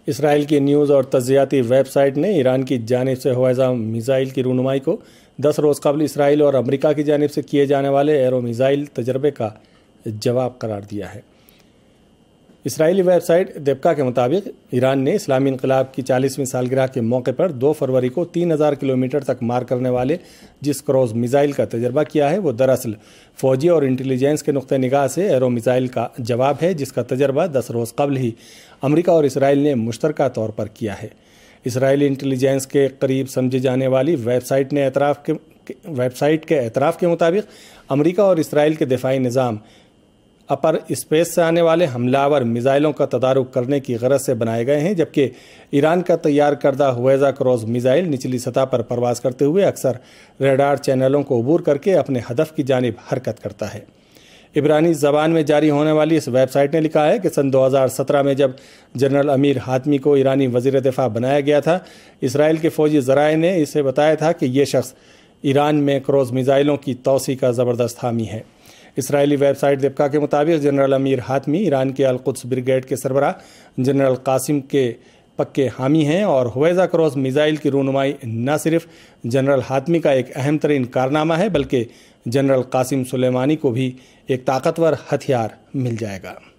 اسرائیل کی نیوز اور تجزیاتی web site نے ایران کی جانب سے ہوائی میزائل کی رونمائی کو 10 روز قبل اسرائیل اور امریکہ کی جانب سے کیے جانے والے ایرو میزائل تجربے کا جواب قرار دیا ہے۔ اسرائیلی ویب سائٹ دیپکا کے مطابق ایران نے اسلامی انقلاب کی 40ویں سالگرہ کے موقع پر 2 فروری کو 3000 کلومیٹر تک مار کرنے والے جس کروز میزائل کا تجربہ کیا ہے وہ دراصل فوجی اور انٹیلیجنس کے نقطہ نگاہ سے ایرو میزائل کا جواب ہے، جس کا تجربہ 10 روز قبل ہی امریکہ اور اسرائیل نے مشترکہ طور پر کیا ہے۔ اسرائیلی انٹیلیجنس کے قریب سمجھی جانے والی ویب سائٹ کے اعتراف کے مطابق امریکہ اور اسرائیل کے دفاعی نظام اپر اسپیس سے آنے والے حملہ آور میزائلوں کا تدارک کرنے کی غرض سے بنائے گئے ہیں، جبکہ ایران کا تیار کردہ ہویزہ کروز میزائل نچلی سطح پر پرواز کرتے ہوئے اکثر ریڈار چینلوں کو عبور کر کے اپنے ہدف کی جانب حرکت کرتا ہے۔ عبرانی زبان میں جاری ہونے والی اس ویب سائٹ نے لکھا ہے کہ سن 2017 میں جب جنرل امیر حاتمی کو ایرانی وزیر دفاع بنایا گیا تھا، اسرائیل کے فوجی ذرائع نے اسے بتایا تھا کہ یہ شخص ایران میں کروز میزائلوں کی توسیع کا زبردست حامی ہے۔ اسرائیلی ویب سائٹ دیپکا کے مطابق جنرل امیر حاتمی ایران کے القدس بریگیڈ کے سربراہ جنرل قاسم کے پکے حامی ہیں، اور ہویزہ کروز میزائل کی رونمائی نہ صرف جنرل حاتمی کا ایک اہم ترین کارنامہ ہے بلکہ جنرل قاسم سلیمانی کو بھی ایک طاقتور ہتھیار مل جائے گا۔